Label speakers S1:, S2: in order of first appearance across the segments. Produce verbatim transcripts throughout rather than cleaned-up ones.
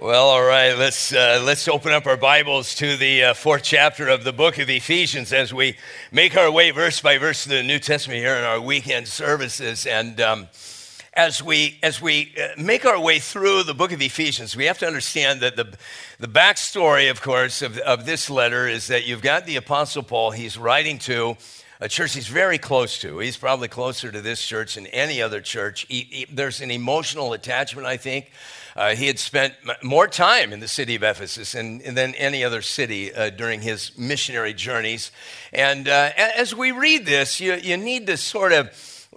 S1: Well, all right, let's uh, let's open up our Bibles to the uh, fourth chapter of the book of Ephesians as we make our way verse by verse to the New Testament here in our weekend services. And um, as we as we make our way through the book of Ephesians, we have to understand that the the backstory, of course, of, of this letter is that you've got the Apostle Paul. He's writing to a church he's very close to. He's probably closer to this church than any other church. He, he, there's an emotional attachment, I think. Uh, he had spent m- more time in the city of Ephesus than, than any other city uh, during his missionary journeys. And uh, as we read this, you, you need to sort of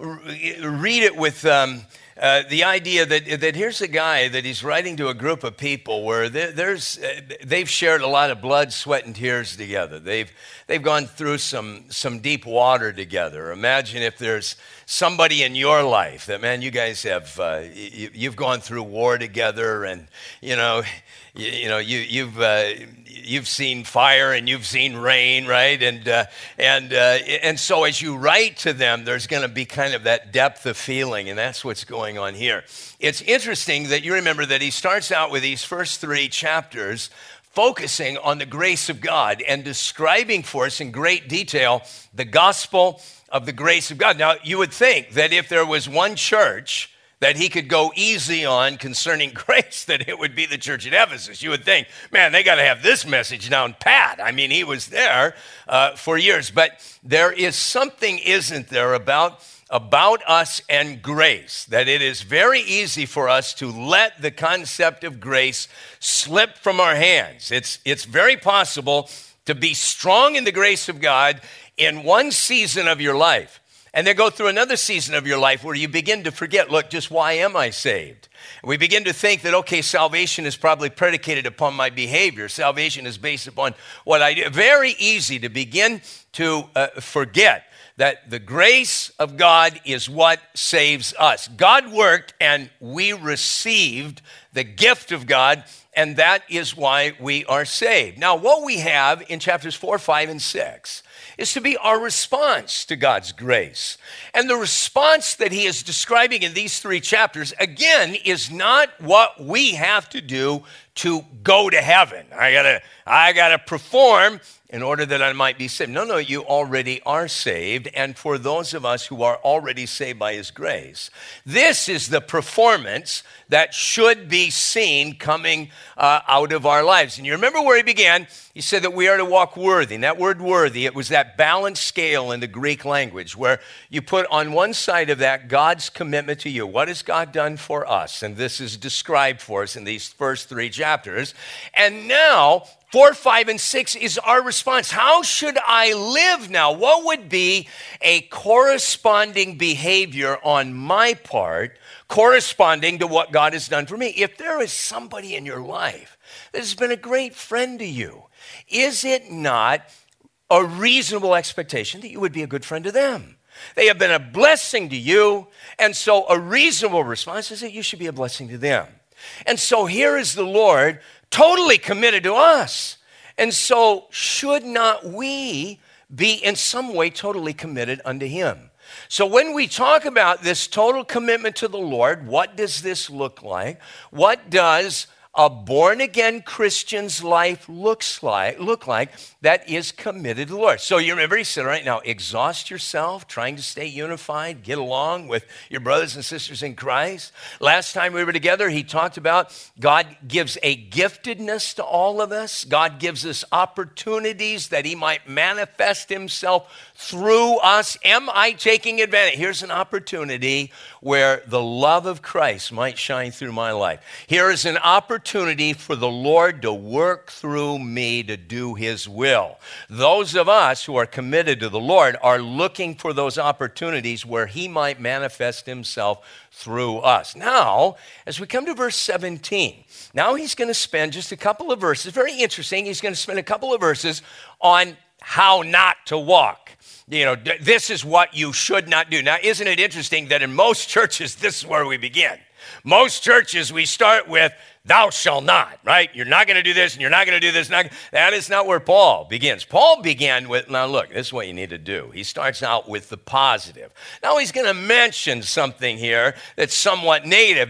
S1: read it with um, uh, the idea that, that here's a guy that he's writing to a group of people where there, there's uh, they've shared a lot of blood, sweat, and tears together. They've they've gone through some some deep water together. Imagine if there's somebody in your life that, man, you guys have uh, you, you've gone through war together, and you know. You, you know, you, you've uh, you've seen fire and you've seen rain, right? And uh, and uh, and so as you write to them, there's going to be kind of that depth of feeling, and that's what's going on here. It's interesting that you remember that he starts out with these first three chapters focusing on the grace of God and describing for us in great detail the gospel of the grace of God. Now, you would think that if there was one church that he could go easy on concerning grace, that it would be the church at Ephesus. You would think, man, they got to have this message down pat. I mean, he was there uh, for years. But there is something, isn't there, about, about us and grace, that it is very easy for us to let the concept of grace slip from our hands. It's, it's very possible to be strong in the grace of God in one season of your life, and then go through another season of your life where you begin to forget, look, just why am I saved? We begin to think that, okay, salvation is probably predicated upon my behavior. Salvation is based upon what I do. Very easy to begin to uh, forget that the grace of God is what saves us. God worked and we received the gift of God, and that is why we are saved. Now, what we have in chapters four, five, and six is to be our response to God's grace. And the response that he is describing in these three chapters, again, is not what we have to do to go to heaven. I gotta, I gotta perform in order that I might be saved. No, no, you already are saved. And for those of us who are already saved by his grace, this is the performance that should be seen coming uh, out of our lives. And you remember where he began? He said that we are to walk worthy. And that word worthy, it was that balanced scale in the Greek language where you put on one side of that God's commitment to you. What has God done for us? And this is described for us in these first three chapters. And now, Four, five, and six is our response. How should I live now? What would be a corresponding behavior on my part, corresponding to what God has done for me? If there is somebody in your life that has been a great friend to you, is it not a reasonable expectation that you would be a good friend to them? They have been a blessing to you, and so a reasonable response is that you should be a blessing to them. And so here is the Lord totally committed to us. And so should not we be in some way totally committed unto him? So when we talk about this total commitment to the Lord, what does this look like? What does a born-again Christian's life looks like, look like that is committed to the Lord? So you remember he said, right now, exhaust yourself trying to stay unified, get along with your brothers and sisters in Christ. Last time we were together, he talked about God gives a giftedness to all of us. God gives us opportunities that he might manifest himself through us. Am I taking advantage? Here's an opportunity where the love of Christ might shine through my life. Here is an opportunity for the Lord to work through me to do his will. Those of us who are committed to the Lord are looking for those opportunities where he might manifest himself through us. Now, as we come to verse seventeen, now he's going to spend just a couple of verses, very interesting, he's going to spend a couple of verses on how not to walk. You know, this is what you should not do. Now, isn't it interesting that in most churches, this is where we begin? Most churches, we start with, thou shalt not, right? You're not going to do this, and you're not going to do this. Not, that is not where Paul begins. Paul began with, now look, this is what you need to do. He starts out with the positive. Now he's going to mention something here that's somewhat negative, that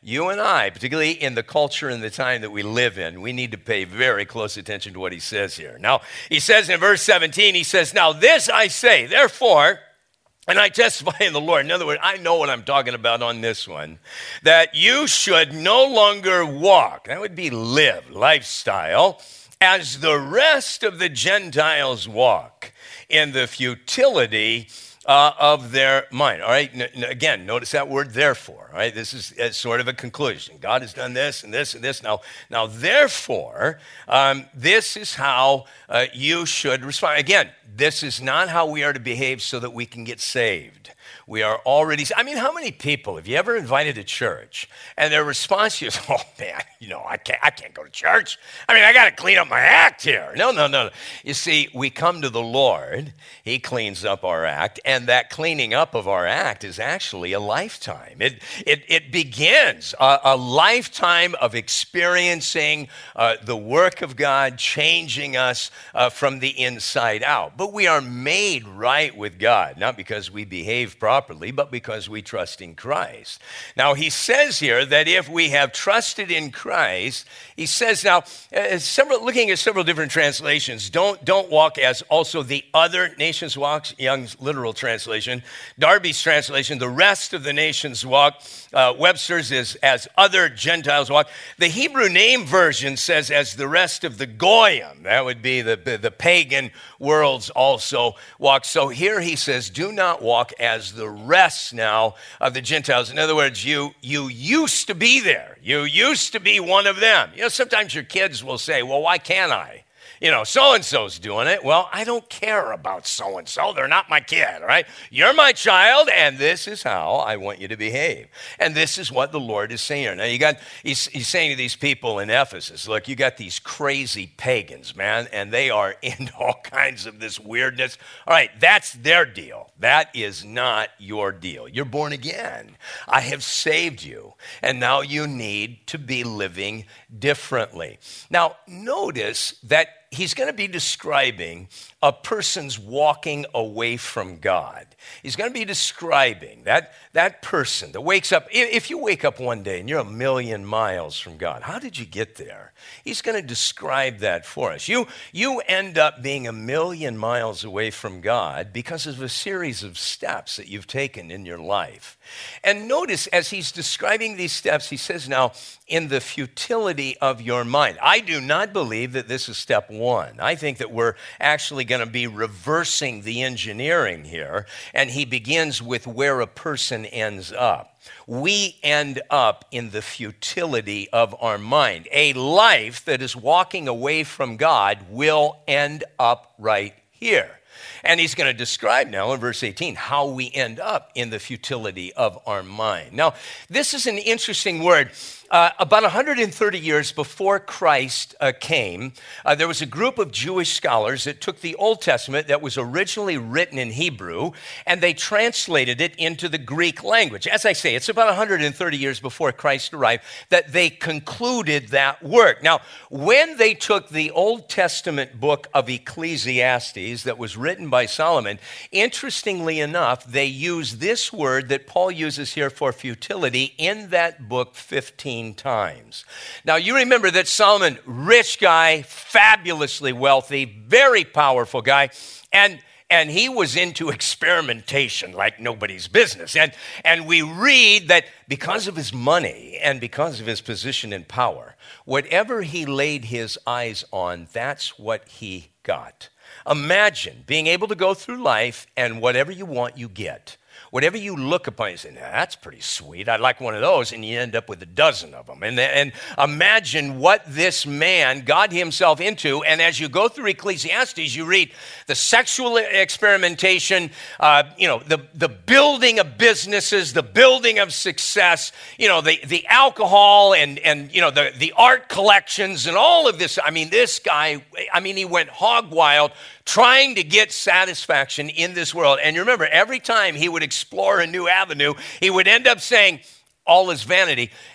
S1: you and I, particularly in the culture and the time that we live in, we need to pay very close attention to what he says here. Now, he says in verse seventeen, he says, now this I say, therefore, and I testify in the Lord. In other words, I know what I'm talking about on this one, that you should no longer walk, that would be live, lifestyle, as the rest of the Gentiles walk, in the futility uh, of their mind. All right, N- again, notice that word therefore. All right, this is uh, sort of a conclusion. God has done this and this and this. Now, now therefore, um, this is how uh, you should respond. Again, this is not how we are to behave so that we can get saved. We are already, I mean, how many people have you ever invited to church and their response is, oh man, you know, I can't, I can't go to church. I mean, I got to clean up my act here. No, no, no. You see, we come to the Lord, he cleans up our act, and that cleaning up of our act is actually a lifetime. It, it, it begins a, a lifetime of experiencing uh, the work of God, changing us uh, from the inside out. But we are made right with God, not because we behave properly, but because we trust in Christ. Now, he says here that if we have trusted in Christ, he says now, uh, several, looking at several different translations, don't, don't walk as also the other nations walk, Young's literal translation, Darby's translation, the rest of the nations walk, uh, Webster's is as other Gentiles walk. The Hebrew name version says as the rest of the Goyim, that would be the, the, the pagan worlds also walk. So here he says, do not walk as the rest now of the Gentiles. In other words, you, you used to be there. You used to be one of them. You know, sometimes your kids will say, well, why can't I? You know, so-and-so's doing it. Well, I don't care about so-and-so. They're not my kid, all right? You're my child, and this is how I want you to behave. And this is what the Lord is saying. Now, you got, he's, he's saying to these people in Ephesus, look, you got these crazy pagans, man, and they are into all kinds of this weirdness. All right, that's their deal. That is not your deal. You're born again. I have saved you, and now you need to be living differently. Now, notice that he's going to be describing a person's walking away from God. He's going to be describing that, that person that wakes up. If you wake up one day and you're a million miles from God, how did you get there? He's going to describe that for us. You, you end up being a million miles away from God because of a series of steps that you've taken in your life. And notice as he's describing these steps, he says now, in the futility of your mind. I do not believe that this is step one. I think that we're actually going to be reversing the engineering here, and he begins with where a person ends up. We end up in the futility of our mind. A life that is walking away from God will end up right here. And he's going to describe now in verse eighteen how we end up in the futility of our mind. Now, this is an interesting word. Uh, about one hundred thirty years before Christ uh, came, uh, there was a group of Jewish scholars that took the Old Testament that was originally written in Hebrew, and they translated it into the Greek language. As I say, it's about one hundred thirty years before Christ arrived that they concluded that work. Now, when they took the Old Testament book of Ecclesiastes that was written by Solomon, interestingly enough, they used this word that Paul uses here for futility in that book fifteen times. Now, you remember that Solomon, rich guy, fabulously wealthy, very powerful guy, and and he was into experimentation like nobody's business. And, and we read that because of his money and because of his position and power, whatever he laid his eyes on, that's what he got. Imagine being able to go through life and whatever you want, you get. Whatever you look upon, you say, that's pretty sweet. I'd like one of those. And you end up with a dozen of them. And, and imagine what this man got himself into. And as you go through Ecclesiastes, you read the sexual experimentation, uh, you know, the, the building of businesses, the building of success, you know, the, the alcohol and, and you know, the, the art collections and all of this. I mean, this guy, I mean, he went hog wild trying to get satisfaction in this world. And you remember, every time he would explore a new avenue, he would end up saying, all is vanity.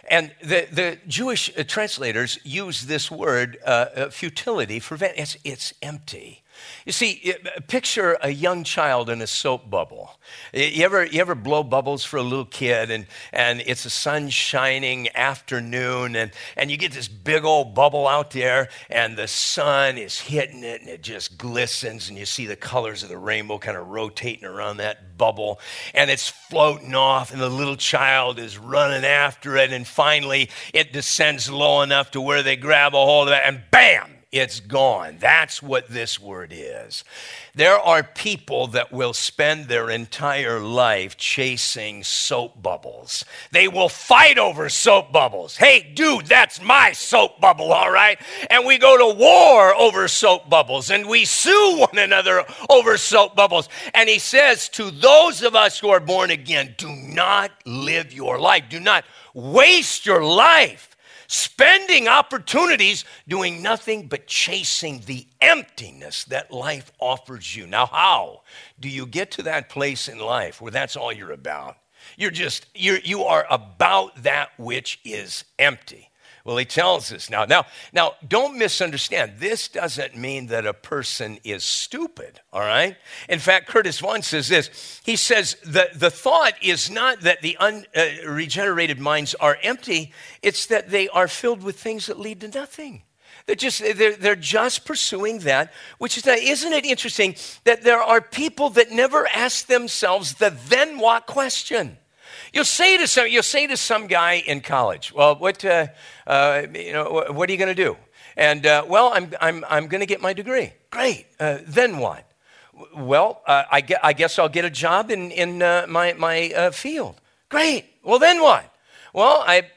S1: And the, the Jewish uh, translators use this word, uh, uh, futility, for van- it's, it's empty. You see, picture a young child in a soap bubble. You ever, you ever blow bubbles for a little kid, and, and it's a sun-shining afternoon, and, and you get this big old bubble out there, and the sun is hitting it, and it just glistens, and you see the colors of the rainbow kind of rotating around that bubble, and it's floating off, and the little child is running after it, and finally it descends low enough to where they grab a hold of it, and bam! It's gone. That's what this word is. There are people that will spend their entire life chasing soap bubbles. They will fight over soap bubbles. Hey, dude, that's my soap bubble, all right? And we go to war over soap bubbles, and we sue one another over soap bubbles. And he says to those of us who are born again, do not live your life. Do not waste your life spending opportunities doing nothing but chasing the emptiness that life offers you. Now, how do you get to that place in life where that's all you're about? You're just, you're, you are about that which is empty. Well, he tells us now. Now, now, don't misunderstand. This doesn't mean that a person is stupid, all right? In fact, Curtis Vaughan says this. He says the, the thought is not that the unregenerated uh, minds are empty. It's that they are filled with things that lead to nothing. They're just, they're, they're just pursuing that, which is, not, isn't it interesting that there are people that never ask themselves the then what question? You'll say to some, you'll say to some guy in college, well, what, uh, uh, you know, what are you going to do? And uh, well, I'm, I'm, I'm going to get my degree. Great. Uh, then what? Well, uh, I, get, I guess I'll get a job in, in uh, my, my uh, field. Great. Well, then what? Well, I,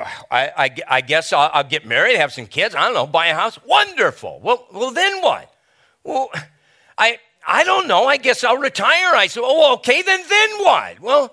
S1: I, I, I guess I'll, I'll get married, have some kids. I don't know, buy a house. Wonderful. Well, well, then what? Well, I, I don't know. I guess I'll retire. I said, oh, okay. Then, then what? Well,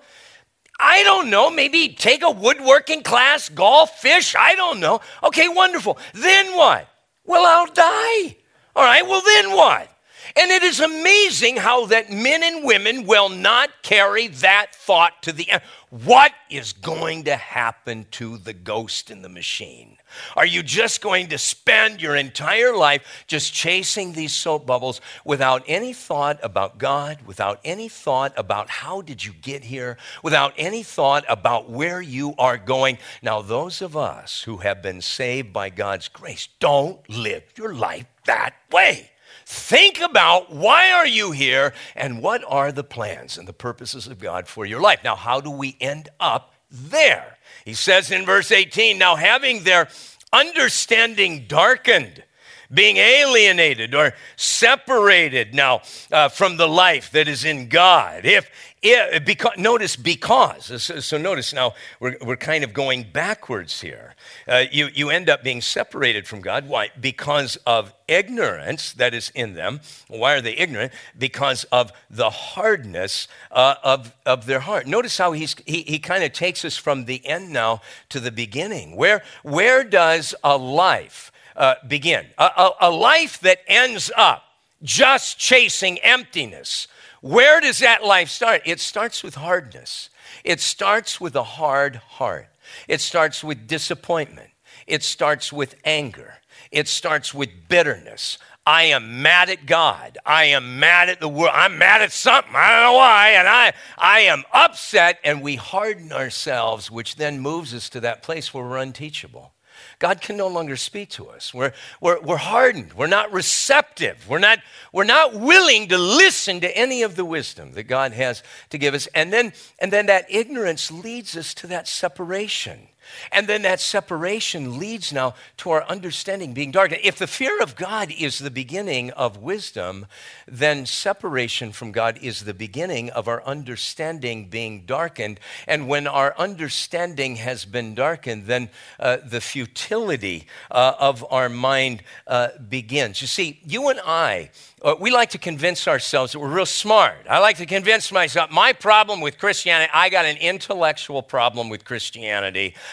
S1: I don't know, maybe take a woodworking class, golf, fish, I don't know. Okay, wonderful. Then what? Well, I'll die. All right, well, then what? And it is amazing how that men and women will not carry that thought to the end. What is going to happen to the ghost in the machine? Are you just going to spend your entire life just chasing these soap bubbles without any thought about God, without any thought about how did you get here, without any thought about where you are going? Now, those of us who have been saved by God's grace, don't live your life that way. Think about why are you here and what are the plans and the purposes of God for your life. Now, how do we end up there? He says in verse eighteen, now having their understanding darkened, being alienated or separated now uh, from the life that is in God. If, if because, notice because, so, so notice now we're, we're kind of going backwards here. Uh, you, you end up being separated from God. Why? Because of ignorance that is in them. Why are they ignorant? Because of the hardness uh, of, of their heart. Notice how he's, he, he kind of takes us from the end now to the beginning. Where, where does a life Uh, begin? A, a, a life that ends up just chasing emptiness. Where does that life start? It starts with hardness. It starts with a hard heart. It starts with disappointment. It starts with anger. It starts with bitterness. I am mad at God. I am mad at the world. I'm mad at something. I don't know why. And I, I am upset, and we harden ourselves, which then moves us to that place where we're unteachable. God can no longer speak to us. We're, we're, we're hardened. We're not receptive. We're not, we're not willing to listen to any of the wisdom that God has to give us. And then, and then that ignorance leads us to that separation. And then that separation leads now to our understanding being darkened. If the fear of God is the beginning of wisdom, then separation from God is the beginning of our understanding being darkened. And when our understanding has been darkened, then uh, the futility uh, of our mind uh, begins. You see, you and I, Uh, we like to convince ourselves that we're real smart. I like to convince myself, my problem with Christianity, I got an intellectual problem with Christianity.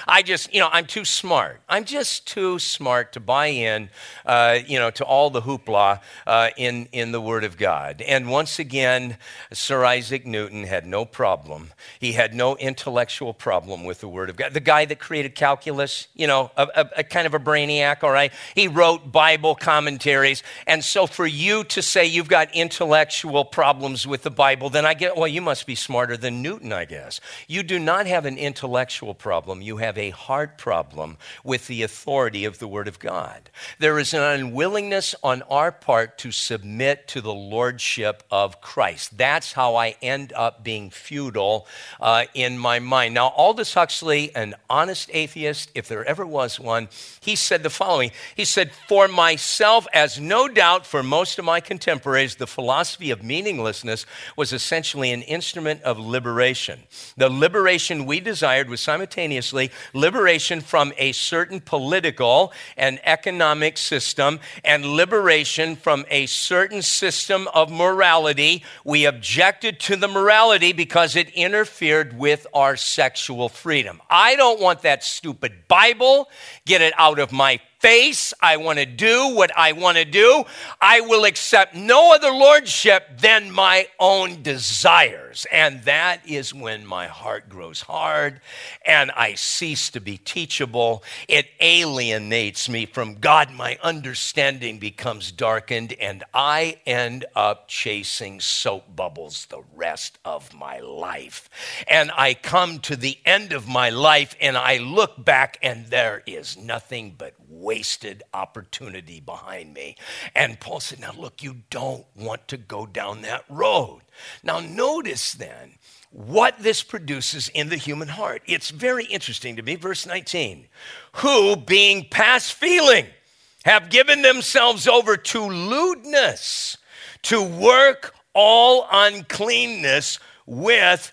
S1: I just, you know, I'm too smart. I'm just too smart to buy in, uh, you know, to all the hoopla uh, in, in the Word of God. And once again, Sir Isaac Newton had no problem. He had no intellectual problem with the Word of God. The guy that created calculus, you know, a, a, a kind of a brainiac, all right? He wrote Bible commentaries. And so for you to say you've got intellectual problems with the Bible, then I get, well, you must be smarter than Newton, I guess. You do not have an intellectual problem. You have a heart problem with the authority of the Word of God. There is an unwillingness on our part to submit to the lordship of Christ. That's how I end up being feudal uh, in my mind. Now, Aldous Huxley, an honest atheist, if there ever was one, he said the following. He said, for myself, as no doubt for most of my contemporaries, the philosophy of meaninglessness was essentially an instrument of liberation. The liberation we desired was simultaneously liberation from a certain political and economic system and liberation from a certain system of morality. We objected to the morality because it interfered with our sexual freedom. I don't want that stupid Bible. Get it out of my face. I want to do what I want to do. I will accept no other lordship than my own desires. And that is when my heart grows hard and I cease to be teachable. It alienates me from God. My understanding becomes darkened and I end up chasing soap bubbles the rest of my life. And I come to the end of my life and I look back and there is nothing but wasted opportunity behind me. And Paul said, now look, you don't want to go down that road. Now notice then what this produces in the human heart. It's very interesting to me. Verse nineteen, who being past feeling have given themselves over to lewdness, to work all uncleanness with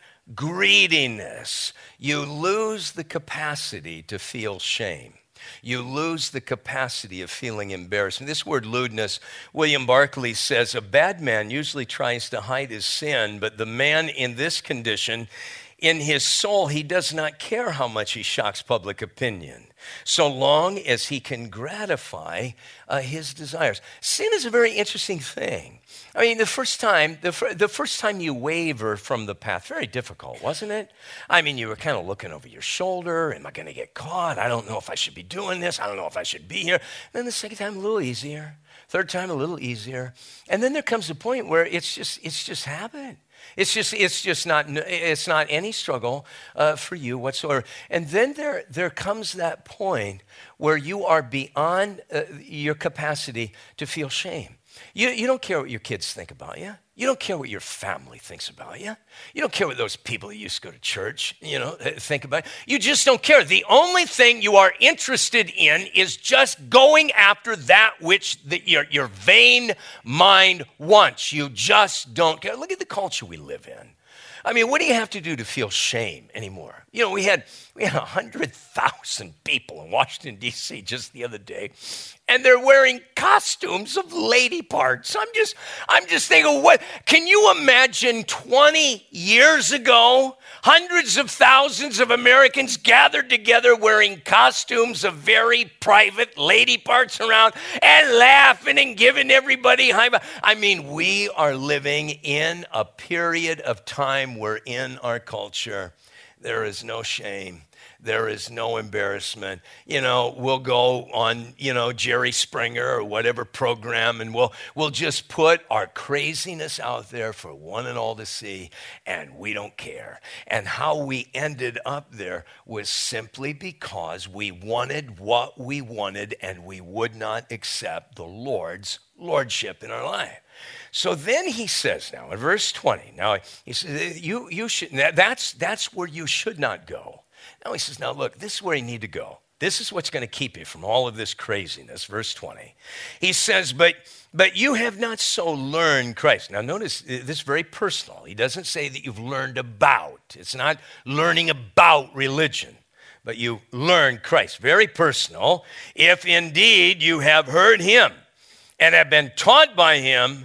S1: greediness. You lose the capacity to feel shame. You lose the capacity of feeling embarrassment. This word lewdness, William Barclay says, a bad man usually tries to hide his sin, but the man in this condition, in his soul, he does not care how much he shocks public opinion, so long as he can gratify uh, his desires. Sin is a very interesting thing. I mean, the first time, the, fir- the first time you waver from the path, very difficult, wasn't it? I mean, you were kind of looking over your shoulder. Am I going to get caught? I don't know if I should be doing this. I don't know if I should be here. Then the second time, a little easier. Third time, a little easier. And then there comes a point where it's just, it's just habit. It's just, it's just not, it's not any struggle uh, for you whatsoever. And then there, there comes that point where you are beyond uh, your capacity to feel shame. You, you don't care what your kids think about you. You don't care what your family thinks about you. You don't care what those people who used to go to church, you know, think about you. You just don't care. The only thing you are interested in is just going after that which the, your, your vain mind wants. You just don't care. Look at the culture we live in. I mean, what do you have to do to feel shame anymore? You know, we had we had one hundred thousand people in Washington, D C just the other day, and they're wearing costumes of lady parts. I'm just, I'm just thinking, what, can you imagine twenty years ago, hundreds of thousands of Americans gathered together wearing costumes of very private lady parts around and laughing and giving everybody high five? I mean, we are living in a period of time where in our culture, there is no shame. There is no embarrassment. You know, we'll go on, you know, Jerry Springer or whatever program, and we'll we'll just put our craziness out there for one and all to see, and we don't care. And how we ended up there was simply because we wanted what we wanted, and we would not accept the Lord's lordship in our life. So then he says now in verse twenty, now he says, you, you should, that's, that's where you should not go. Now he says, now look, this is where you need to go. This is what's going to keep you from all of this craziness. Verse twenty. He says, but, but you have not so learned Christ. Now notice this is very personal. He doesn't say that you've learned about. It's not learning about religion, but you learn Christ. Very personal. If indeed you have heard him and have been taught by him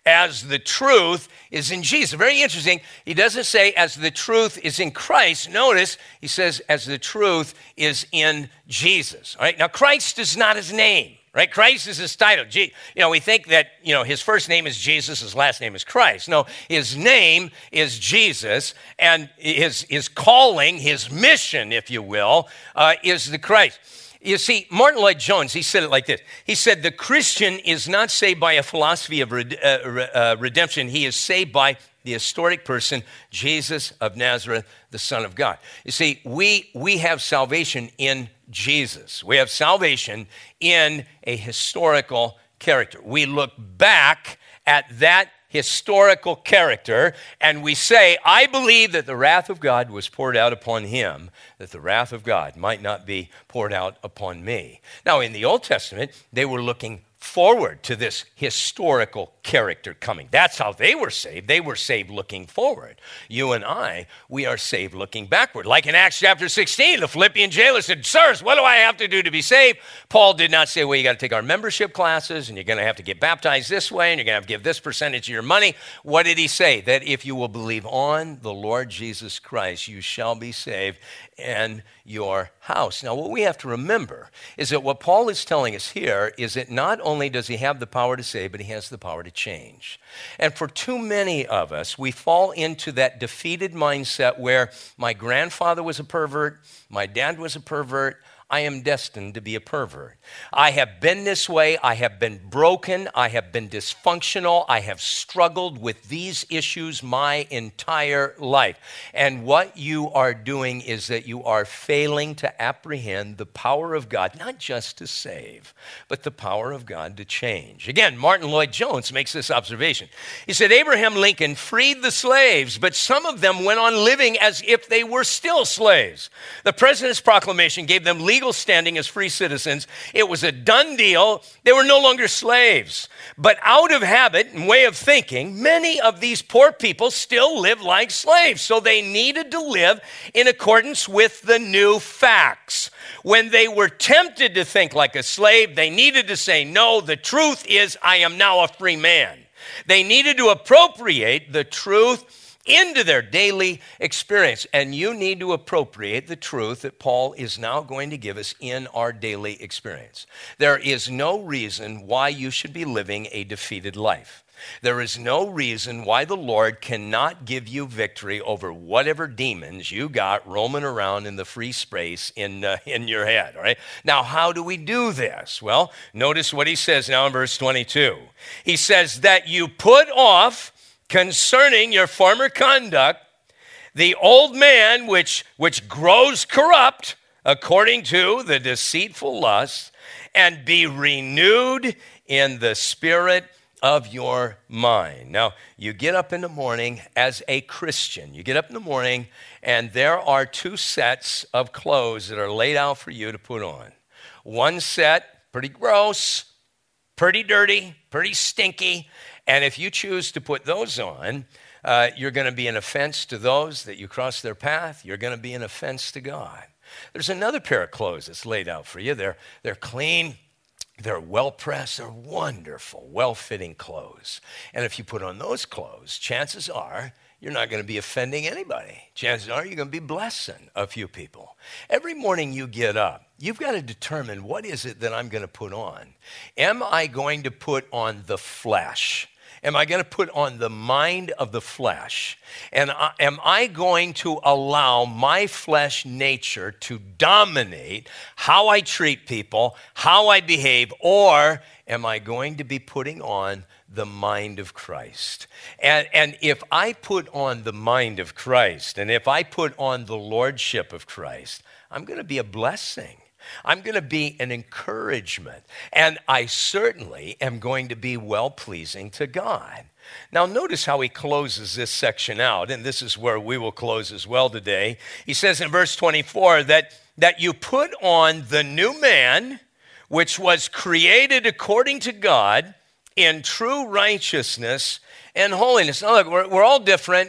S1: as the truth is in Jesus. Very interesting. He doesn't say as the truth is in Christ. Notice he says as the truth is in Jesus. All right. Now Christ is not his name. Right? Christ is his title. You know, we think that, you know, his first name is Jesus, his last name is Christ. No, his name is Jesus, and his, his calling, his mission, if you will, uh, is the Christ. You see, Martin Lloyd-Jones, he said it like this. He said, the Christian is not saved by a philosophy of red, uh, uh, redemption. He is saved by the historic person, Jesus of Nazareth, the Son of God. You see, we, we have salvation in Jesus. We have salvation in a historical character. We look back at that historical character, and we say, I believe that the wrath of God was poured out upon him, that the wrath of God might not be poured out upon me. Now, in the Old Testament, they were looking forward to this historical character coming. That's how they were saved. They were saved looking forward. You and I, we are saved looking backward. Like in Acts chapter sixteen, the Philippian jailer said, sirs, what do I have to do to be saved? Paul did not say, well, you got to take our membership classes, and you're going to have to get baptized this way, and you're going to have to give this percentage of your money. What did he say? That if you will believe on the Lord Jesus Christ, you shall be saved and your house. Now, what we have to remember is that what Paul is telling us here is that not only does he have the power to save, but he has the power to change. And for too many of us, we fall into that defeated mindset where my grandfather was a pervert, my dad was a pervert, I am destined to be a pervert. I have been this way. I have been broken. I have been dysfunctional. I have struggled with these issues my entire life. And what you are doing is that you are failing to apprehend the power of God, not just to save, but the power of God to change. Again, Martin Lloyd-Jones makes this observation. He said, Abraham Lincoln freed the slaves, but some of them went on living as if they were still slaves. The president's proclamation gave them legal legal standing as free citizens. It was a done deal. They were no longer slaves. But out of habit and way of thinking, many of these poor people still live like slaves. So they needed to live in accordance with the new facts. When they were tempted to think like a slave, they needed to say, no, the truth is I am now a free man. They needed to appropriate the truth into their daily experience. And you need to appropriate the truth that Paul is now going to give us in our daily experience. There is no reason why you should be living a defeated life. There is no reason why the Lord cannot give you victory over whatever demons you got roaming around in the free space in, uh, in your head, all right? Now, how do we do this? Well, notice what he says now in verse twenty-two. He says that you put off concerning your former conduct, the old man which, which grows corrupt according to the deceitful lusts, and be renewed in the spirit of your mind. Now, you get up in the morning as a Christian. You get up in the morning, and there are two sets of clothes that are laid out for you to put on. One set, pretty gross, pretty dirty, pretty stinky. And if you choose to put those on, uh, you're going to be an offense to those that you cross their path. You're going to be an offense to God. There's another pair of clothes that's laid out for you. They're, they're clean. They're well-pressed. They're wonderful, well-fitting clothes. And if you put on those clothes, chances are you're not going to be offending anybody. Chances are you're going to be blessing a few people. Every morning you get up, you've got to determine, what is it that I'm going to put on? Am I going to put on the flesh? Am I going to put on the mind of the flesh? And I, am I going to allow my flesh nature to dominate how I treat people, how I behave, or am I going to be putting on the mind of Christ? And, and if I put on the mind of Christ, and if I put on the lordship of Christ, I'm going to be a blessing. I'm going to be an encouragement, and I certainly am going to be well-pleasing to God. Now, notice how he closes this section out, and this is where we will close as well today. He says in verse twenty-four that, that you put on the new man, which was created according to God in true righteousness and holiness. Now, look, we're, we're all different.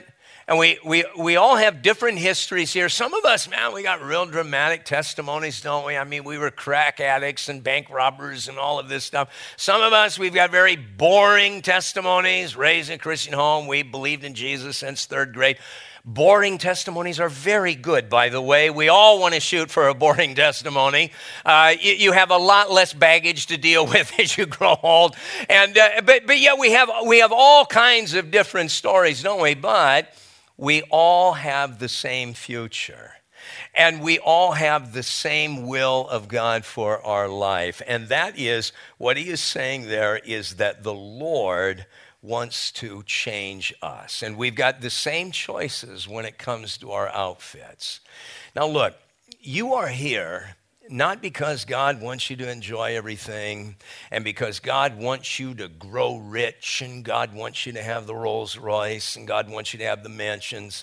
S1: And we, we, we all have different histories here. Some of us, man, we got real dramatic testimonies, don't we? I mean, we were crack addicts and bank robbers and all of this stuff. Some of us, we've got very boring testimonies. Raised in a Christian home, we believed in Jesus since third grade. Boring testimonies are very good, by the way. We all want to shoot for a boring testimony. Uh, you, you have a lot less baggage to deal with as you grow old. And uh, but but yeah, we have we have all kinds of different stories, don't we? But we all have the same future. And we all have the same will of God for our life. And that is, what he is saying there is that the Lord wants to change us. And we've got the same choices when it comes to our outfits. Now look, you are here not because God wants you to enjoy everything and because God wants you to grow rich and God wants you to have the Rolls Royce and God wants you to have the mansions.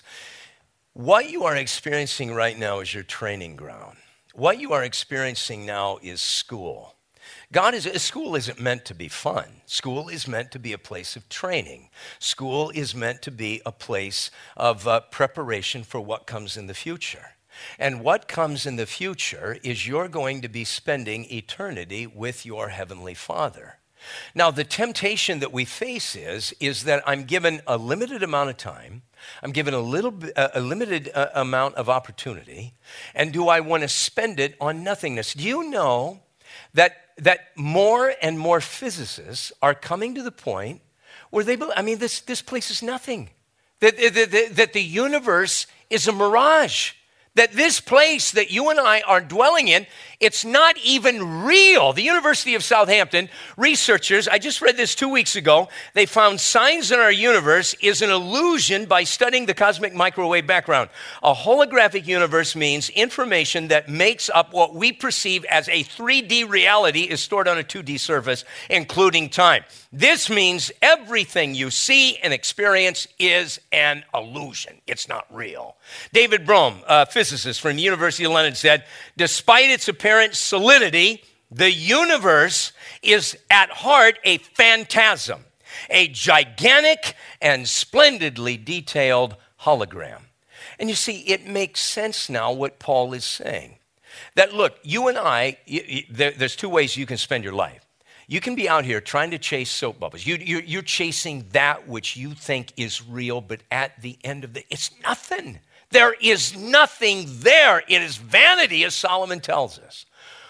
S1: What you are experiencing right now is your training ground. What you are experiencing now is school. God is, school isn't meant to be fun. School is meant to be a place of training. School is meant to be a place of uh, preparation for what comes in the future. And what comes in the future is you're going to be spending eternity with your Heavenly Father. Now, the temptation that we face is, is that I'm given a limited amount of time, I'm given a little, a limited uh, amount of opportunity, and do I want to spend it on nothingness? Do you know that that more and more physicists are coming to the point where they believe, I mean, this, this place is nothing, that, that, that the universe is a mirage, that this place that you and I are dwelling in, it's not even real. The University of Southampton researchers, I just read this two weeks ago, they found signs in our universe is an illusion by studying the cosmic microwave background. A holographic universe means information that makes up what we perceive as a three D reality is stored on a two D surface, including time. This means everything you see and experience is an illusion. It's not real. David Bohm, a physicist from the University of London, said, despite its apparent solidity, the universe is at heart a phantasm, a gigantic and splendidly detailed hologram. And you see, it makes sense now what Paul is saying. That look, you and I, you, you, there, there's two ways you can spend your life. You can be out here trying to chase soap bubbles. You, you, you're chasing that which you think is real, but at the end of the, it's nothing. There is nothing there. It is vanity, as Solomon tells us.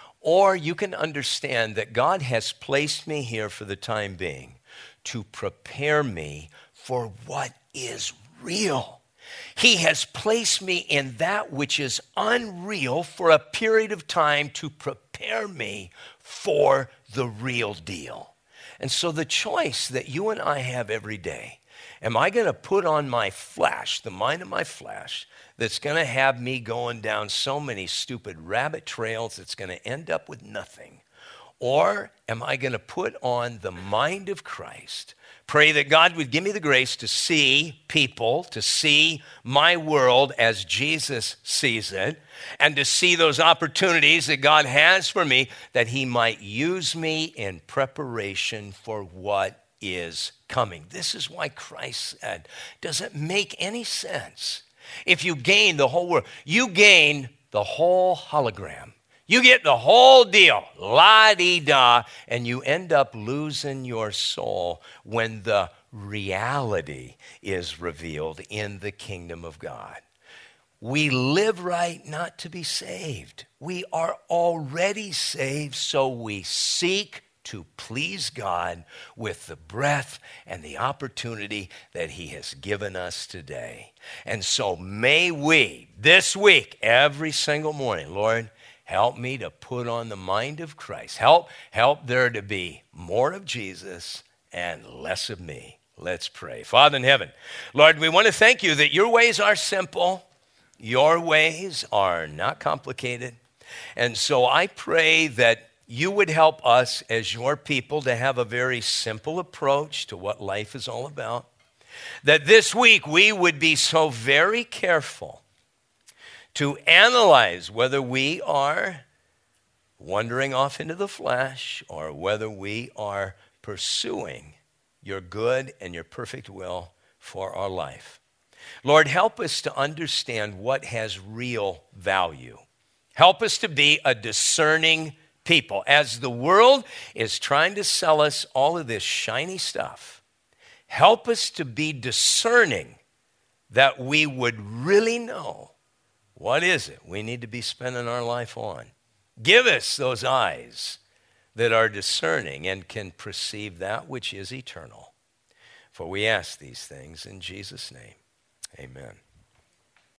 S1: Or you can understand that God has placed me here for the time being to prepare me for what is real. He has placed me in that which is unreal for a period of time to prepare me for the real deal. And so the choice that you and I have every day, am I going to put on my flesh, the mind of my flesh, that's going to have me going down so many stupid rabbit trails that's going to end up with nothing? Or am I going to put on the mind of Christ, pray that God would give me the grace to see people, to see my world as Jesus sees it, and to see those opportunities that God has for me, that he might use me in preparation for what is coming. This is why Christ said, does it make any sense? If you gain the whole world, you gain the whole hologram. You get the whole deal, la-di-da, and you end up losing your soul when the reality is revealed in the kingdom of God. We live right not to be saved. We are already saved, so we seek to please God with the breath and the opportunity that he has given us today. And so may we, this week, every single morning, Lord, help me to put on the mind of Christ. Help, help there to be more of Jesus and less of me. Let's pray. Father in heaven, Lord, we want to thank you that your ways are simple. Your ways are not complicated. And so I pray that you would help us as your people to have a very simple approach to what life is all about. That this week we would be so very careful to analyze whether we are wandering off into the flesh or whether we are pursuing your good and your perfect will for our life. Lord, help us to understand what has real value. Help us to be a discerning people. As the world is trying to sell us all of this shiny stuff, help us to be discerning that we would really know what is it we need to be spending our life on. Give us those eyes that are discerning and can perceive that which is eternal. For we ask these things in Jesus' name. Amen.